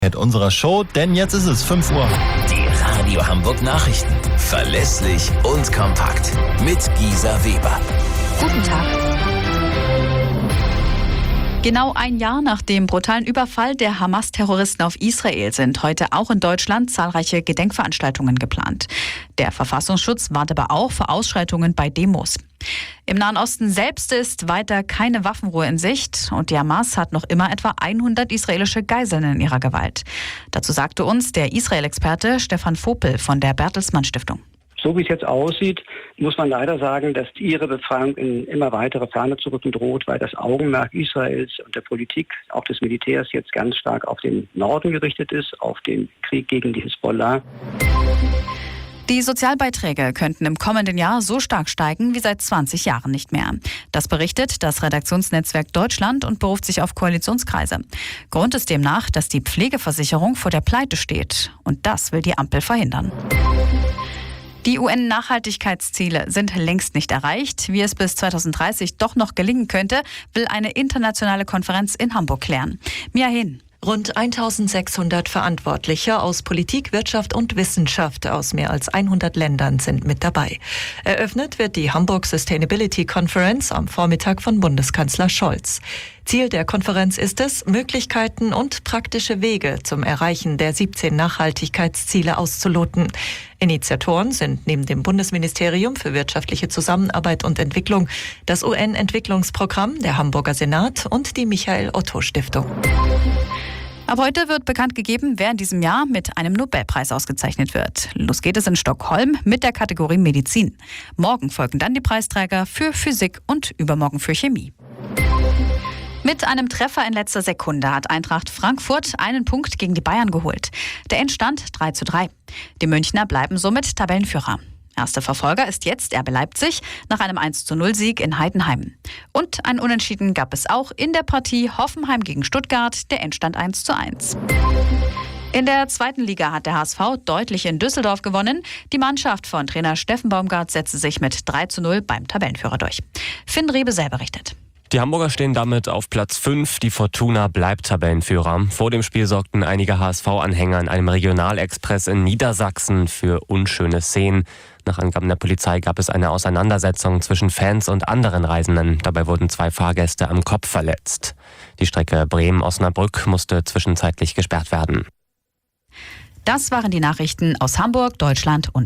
Unserer Show, denn jetzt ist es 5 Uhr. Die Radio Hamburg Nachrichten. Verlässlich und kompakt. Mit Gisa Weber. Guten Tag. Genau ein Jahr nach dem brutalen Überfall der Hamas-Terroristen auf Israel sind heute auch in Deutschland zahlreiche Gedenkveranstaltungen geplant. Der Verfassungsschutz warnt aber auch vor Ausschreitungen bei Demos. Im Nahen Osten selbst ist weiter keine Waffenruhe in Sicht und die Hamas hat noch immer etwa 100 israelische Geiseln in ihrer Gewalt. Dazu sagte uns der Israel-Experte Stefan Vopel von der Bertelsmann Stiftung. So wie es jetzt aussieht, muss man leider sagen, dass ihre Befreiung in immer weitere Ferne zu rücken droht, weil das Augenmerk Israels und der Politik, auch des Militärs, jetzt ganz stark auf den Norden gerichtet ist, auf den Krieg gegen die Hisbollah. Die Sozialbeiträge könnten im kommenden Jahr so stark steigen wie seit 20 Jahren nicht mehr. Das berichtet das Redaktionsnetzwerk Deutschland und beruft sich auf Koalitionskreise. Grund ist demnach, dass die Pflegeversicherung vor der Pleite steht. Und das will die Ampel verhindern. Die UN-Nachhaltigkeitsziele sind längst nicht erreicht. Wie es bis 2030 doch noch gelingen könnte, will eine internationale Konferenz in Hamburg klären. Mia Hehn. Rund 1600 Verantwortliche aus Politik, Wirtschaft und Wissenschaft aus mehr als 100 Ländern sind mit dabei. Eröffnet wird die Hamburg Sustainability Conference am Vormittag von Bundeskanzler Scholz. Ziel der Konferenz ist es, Möglichkeiten und praktische Wege zum Erreichen der 17 Nachhaltigkeitsziele auszuloten. Initiatoren sind neben dem Bundesministerium für wirtschaftliche Zusammenarbeit und Entwicklung das UN-Entwicklungsprogramm, der Hamburger Senat und die Michael-Otto-Stiftung. Ab heute wird bekannt gegeben, wer in diesem Jahr mit einem Nobelpreis ausgezeichnet wird. Los geht es in Stockholm mit der Kategorie Medizin. Morgen folgen dann die Preisträger für Physik und übermorgen für Chemie. Mit einem Treffer in letzter Sekunde hat Eintracht Frankfurt einen Punkt gegen die Bayern geholt. Der Endstand 3:3. Die Münchner bleiben somit Tabellenführer. Erster Verfolger ist jetzt RB Leipzig nach einem 1:0-Sieg in Heidenheim. Und ein Unentschieden gab es auch in der Partie Hoffenheim gegen Stuttgart, der Endstand 1:1. In der zweiten Liga hat der HSV deutlich in Düsseldorf gewonnen. Die Mannschaft von Trainer Steffen Baumgart setzte sich mit 3:0 beim Tabellenführer durch. Finn Rebesel berichtet. Die Hamburger stehen damit auf Platz 5. Die Fortuna bleibt Tabellenführer. Vor dem Spiel sorgten einige HSV-Anhänger in einem Regionalexpress in Niedersachsen für unschöne Szenen. Nach Angaben der Polizei gab es eine Auseinandersetzung zwischen Fans und anderen Reisenden. Dabei wurden 2 Fahrgäste am Kopf verletzt. Die Strecke Bremen-Osnabrück musste zwischenzeitlich gesperrt werden. Das waren die Nachrichten aus Hamburg, Deutschland und